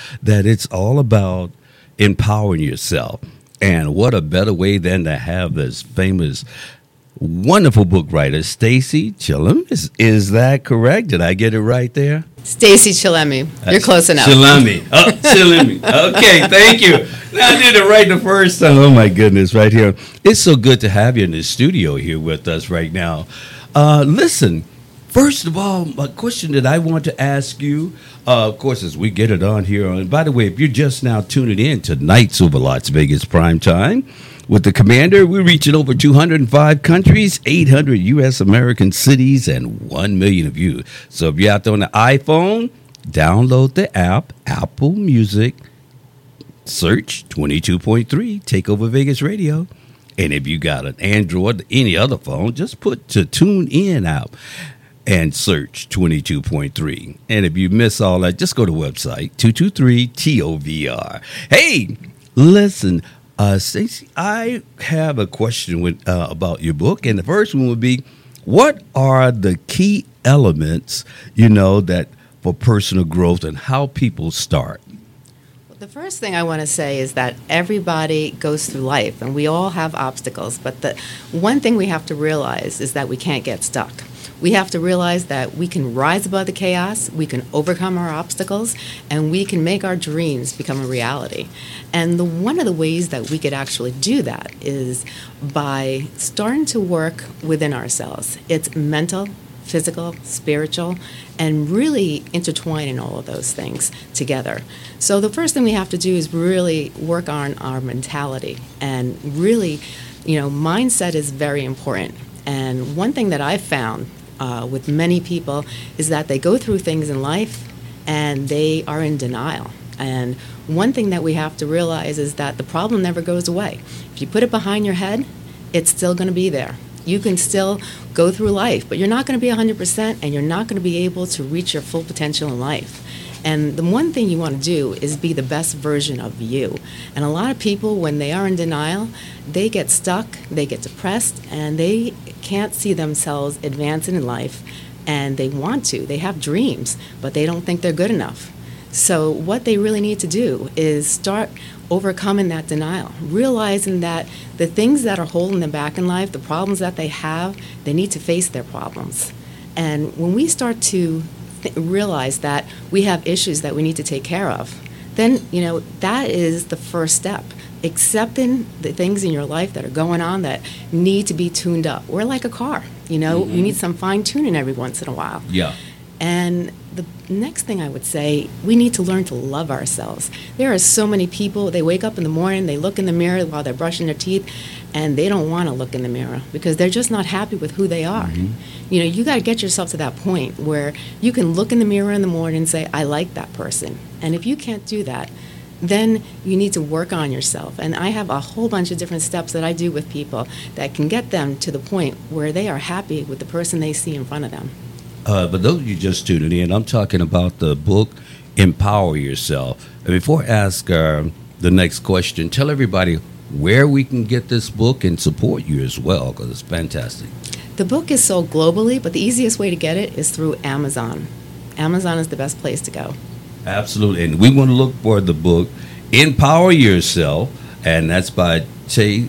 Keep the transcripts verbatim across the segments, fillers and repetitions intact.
that it's all about empowering yourself. And what a better way than to have this famous, wonderful book writer, Stacy Chillem. Is, is that correct? Did I get it right there? Stacy Chillemi. You're close enough. Chillemi. Oh, Chillemi. Okay, thank you. Now I did it right the first time. Oh, my goodness, right here. It's so good to have you in the studio here with us right now. Uh, listen, first of all, a question that I want to ask you, uh, of course, as we get it on here. And by the way, if you're just now tuning in to Nights Over Las Vegas Prime Time, with the Commander, we're reaching over two hundred five countries, eight hundred U S American cities, and one million of you. So if you're out there on the iPhone, download the app, Apple Music, search twenty-two point three, Take Over Vegas Radio. And if you got an Android, any other phone, just put to Tune In app and search twenty-two point three. And if you miss all that, just go to the website, two two three T O V R. Hey, listen. Uh, Stacey, I have a question with, uh, about your book, and the first one would be, what are the key elements, you know, that for personal growth and how people start? Well, the first thing I want to say is that everybody goes through life, and we all have obstacles, but the one thing we have to realize is that we can't get stuck. We have to realize that we can rise above the chaos, we can overcome our obstacles, and we can make our dreams become a reality. And the, one of the ways that we could actually do that is by starting to work within ourselves. It's mental, physical, spiritual, and really intertwining all of those things together. So the first thing we have to do is really work on our mentality. And really, you know, mindset is very important. And one thing that I've found Uh, with many people is that they go through things in life and they are in denial. And one thing that we have to realize is that the problem never goes away. If you put it behind your head, it's still going to be there. You can still go through life, but you're not going to be one hundred percent, and you're not going to be able to reach your full potential in life. And the one thing you want to do is be the best version of you. And a lot of people, when they are in denial, they get stuck, they get depressed, and they can't see themselves advancing in life, and they want to. They have dreams, but they don't think they're good enough. So what they really need to do is start overcoming that denial, realizing that the things that are holding them back in life, the problems that they have, they need to face their problems. And when we start to th- realize that we have issues that we need to take care of, then, you know, that is the first step. Accepting the things in your life that are going on that need to be tuned up. We're like a car, you know, mm-hmm. you need some fine tuning every once in a while. Yeah. And the next thing I would say, we need to learn to love ourselves. There are so many people, they wake up in the morning, they look in the mirror while they're brushing their teeth, and they don't want to look in the mirror because they're just not happy with who they are. Mm-hmm. You know, you got to get yourself to that point where you can look in the mirror in the morning and say, I like that person. And if you can't do that, then you need to work on yourself. And I have a whole bunch of different steps that I do with people that can get them to the point where they are happy with the person they see in front of them. Uh, but those of you just tuning in, I'm talking about the book, Empower Yourself. And before I ask uh, the next question, tell everybody where we can get this book and support you as well, because it's fantastic. The book is sold globally, but the easiest way to get it is through Amazon. Amazon is the best place to go. Absolutely. And we want to look for the book, Empower Yourself, and that's by Ch-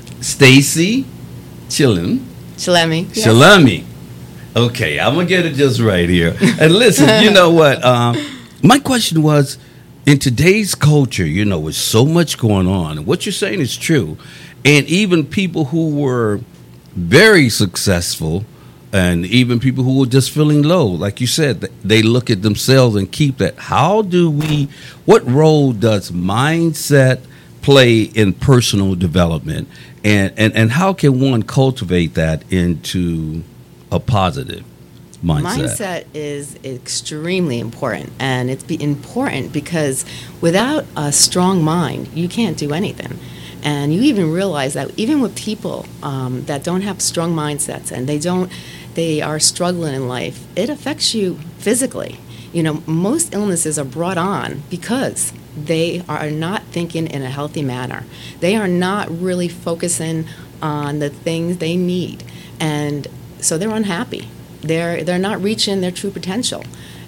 Stacy Chillem. Chillemi. Yes. Chillemi. Okay, I'm going to get it just right here. And listen, you know what? Um, my question was, in today's culture, you know, with so much going on, and what you're saying is true, and even people who were very successful and even people who were just feeling low, like you said, they look at themselves and keep that. How do we, what role does mindset play in personal development? And, and, and how can one cultivate that into a positive mindset? Mindset is extremely important, and it's be important because without a strong mind, you can't do anything. And you even realize that even with people um, that don't have strong mindsets and they don't, they are struggling in life, it affects you physically. You know, most illnesses are brought on because they are not thinking in a healthy manner. They are not really focusing on the things they need, and so they're unhappy. They're they're not reaching their true potential.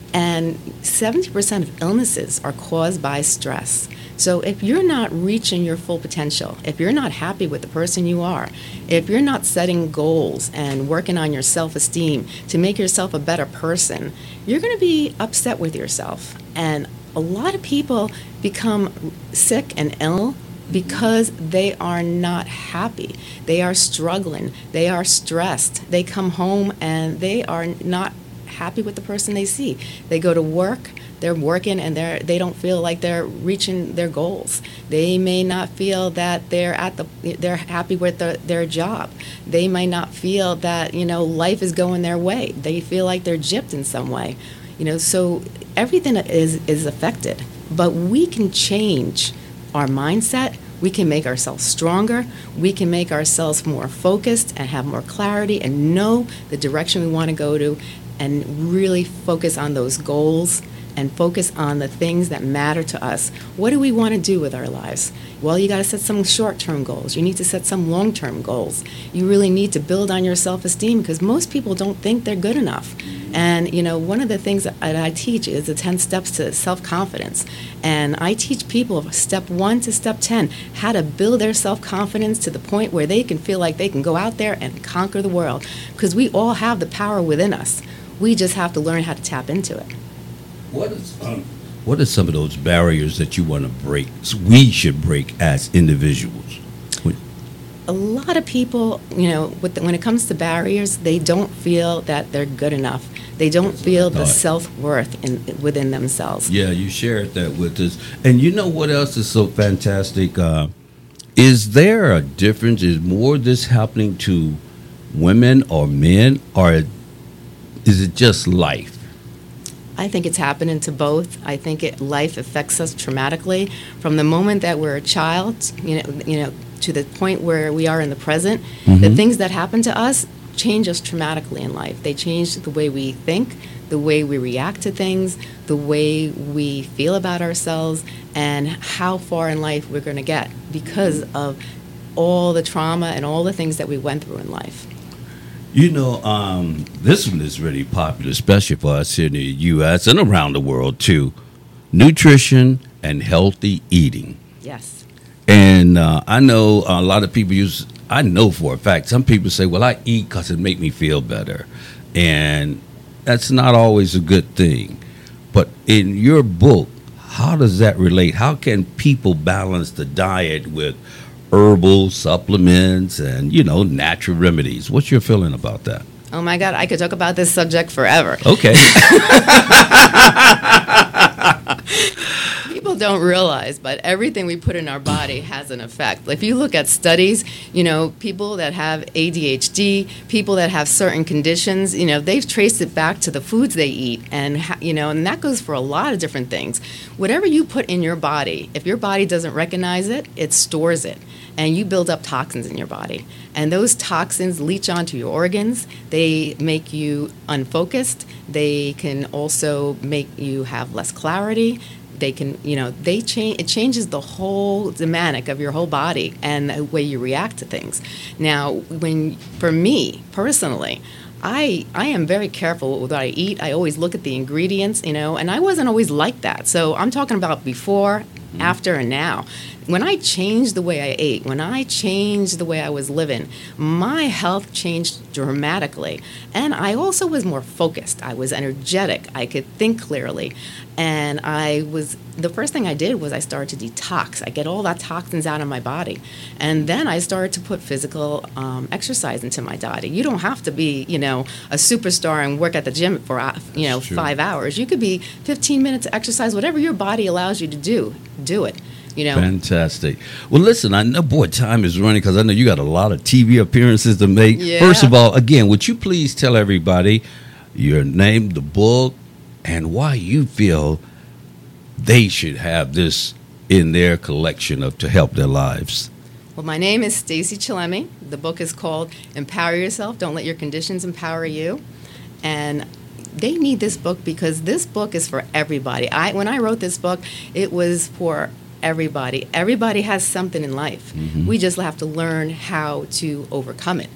And seventy percent of illnesses are caused by stress. So if you're not reaching your full potential, if you're not happy with the person you are, if you're not setting goals and working on your self-esteem to make yourself a better person, you're going to be upset with yourself. And a lot of people become sick and ill because they are not happy. They are struggling. They are stressed. They come home and they are not happy with the person they see. They go to work, they're working, and they're they don't feel like they're reaching their goals. They may not feel that they're at the they're happy with the, their job. They might not feel that, you know, life is going their way. They feel like they're gypped in some way. You know, so everything is is affected. But we can change our mindset. We can make ourselves stronger. We can make ourselves more focused and have more clarity and know the direction we want to go to, and really focus on those goals and focus on the things that matter to us. What do we want to do with our lives? Well, you got to set some short-term goals. You need to set some long-term goals. You really need to build on your self-esteem, because most people don't think they're good enough. And, you know, one of the things that I teach is the ten steps to self-confidence. And I teach people from step one to step ten how to build their self-confidence to the point where they can feel like they can go out there and conquer the world. Because we all have the power within us. We just have to learn how to tap into it. What is um, what are some of those barriers that you want to break? We should break as individuals. A lot of people, you know, with the, when it comes to barriers, they don't feel that they're good enough. They don't That's feel the self-worth in, within themselves. Yeah, you shared that with us. And you know what else is so fantastic? Uh, is there a difference? Is more of this happening to women or men, or is it just life? I think it's happening to both. I think it, life affects us traumatically from the moment that we're a child, you know, you know, to the point where we are in the present. Mm-hmm. The things that happen to us change us traumatically in life. They change the way we think, the way we react to things, the way we feel about ourselves, and how far in life we're going to get because of all the trauma and all the things that we went through in life. You know, um, this one is really popular, especially for us here in the U S and around the world, too. Nutrition and healthy eating. Yes. And uh, I know a lot of people use, I know for a fact, some people say, well, I eat because it makes me feel better. And that's not always a good thing. But in your book, how does that relate? How can people balance the diet with herbal supplements and, you know, natural remedies? What's your feeling about that? Oh, my God, I could talk about this subject forever. Okay. People don't realize, but everything we put in our body has an effect. If you look at studies, you know, people that have A D H D, people that have certain conditions, you know, they've traced it back to the foods they eat. And, you know, and that goes for a lot of different things. Whatever you put in your body, if your body doesn't recognize it, it stores it. And you build up toxins in your body. And those toxins leach onto your organs. They make you unfocused. They can also make you have less clarity. They can, you know, they change. It changes the whole dynamic of your whole body and the way you react to things. Now, when for me personally, I I am very careful with what I eat. I always look at the ingredients, you know, and I wasn't always like that. So I'm talking about before, mm-hmm. after, and now. When I changed the way I ate, when I changed the way I was living, my health changed dramatically. And I also was more focused. I was energetic. I could think clearly. And I was, the first thing I did was I started to detox. I get all that toxins out of my body. And then I started to put physical um, exercise into my body. You don't have to be, you know, a superstar and work at the gym for, you know, five hours. You could be fifteen minutes of exercise, whatever your body allows you to do, do it. You know. Fantastic. Well, listen, I know, boy, time is running because I know you got a lot of T V appearances to make. Yeah. First of all, again, would you please tell everybody your name, the book, and why you feel they should have this in their collection of to help their lives? Well, my name is Stacy Chillemi. The book is called Empower Yourself. Don't Let Your Conditions Empower You. And they need this book because this book is for everybody. I when I wrote this book, it was for everybody. Everybody has something in life. Mm-hmm. We just have to learn how to overcome it.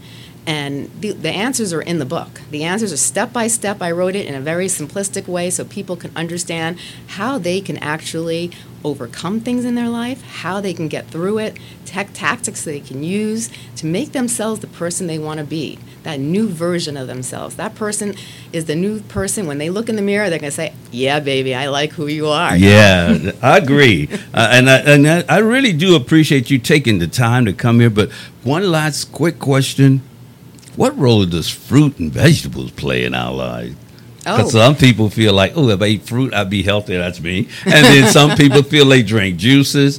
And the, the answers are in the book. The answers are step by step. I wrote it in a very simplistic way so people can understand how they can actually overcome things in their life, how they can get through it, tech tactics they can use to make themselves the person they want to be, that new version of themselves. That person is the new person. When they look in the mirror, they're going to say, yeah, baby, I like who you are. Yeah, I agree. uh, and I, and I, I really do appreciate you taking the time to come here. But one last quick question. What role does fruit and vegetables play in our lives? Because Oh. some people feel like, oh, if I eat fruit, I'd be healthy. That's me. And then some people feel they drink juices.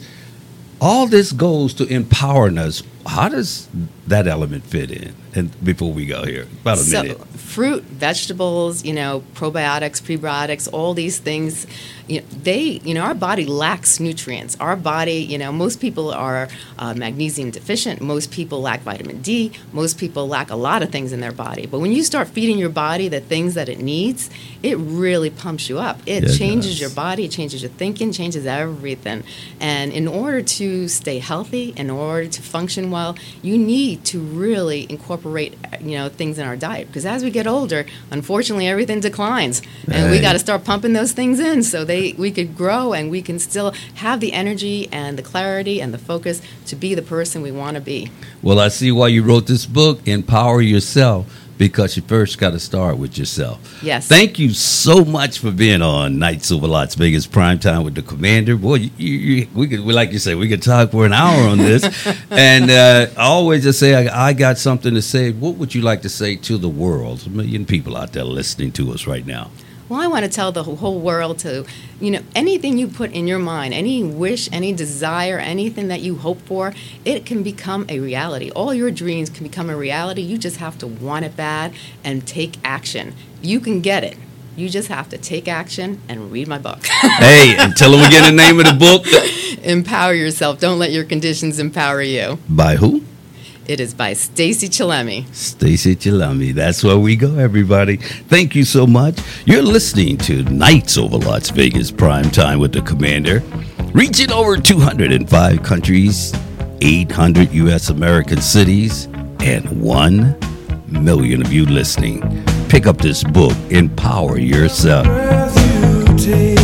All this goes to empowering us. How does that element fit in? And before we go here, about a So, minute. fruit, vegetables, you know, probiotics, prebiotics, all these things, you know, they, you know, our body lacks nutrients. Our body, you know, most people are uh, magnesium deficient. Most people lack vitamin D. Most people lack a lot of things in their body. But when you start feeding your body the things that it needs, it really pumps you up. It Yeah, it changes does. your body, it changes your thinking, changes everything. And in order to stay healthy, in order to function well, you need to really incorporate, you know, things in our diet. Because as we get older, unfortunately, everything declines, and we Right. got to start pumping those things in so they we could grow and we can still have the energy and the clarity and the focus to be the person we want to be. Well, I see why you wrote this book, Empower Yourself, because you first got to start with yourself. Yes. Thank you so much for being on Nights Over Las Vegas Primetime with the Commander. Boy, you, you, we could, we, like you say, we could talk for an hour on this. And uh, I always just say, I, I got something to say. What would you like to say to the world? A million people out there listening to us right now. Well, I want to tell the whole world to, you know, anything you put in your mind, any wish, any desire, anything that you hope for, it can become a reality. All your dreams can become a reality. You just have to want it bad and take action. You can get it. You just have to take action and read my book. Hey, and tell them again the name of the book. Empower yourself. Don't let your conditions empower you. By who? It is by Stacy Chillemi. Stacy Chillemi. That's where we go, everybody. Thank you so much. You're listening to Nights Over Las Vegas Primetime with the Commander. Reaching over two hundred five countries, eight hundred U S American cities, and one million of you listening. Pick up this book, Empower Yourself. Breath you take.